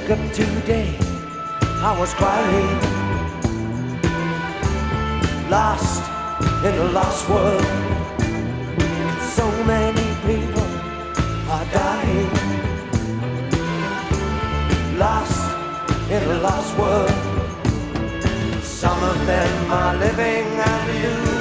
woke up today, I was crying, lost in a lost world. So many people are dying, lost in a lost world. Some of them are living and losing.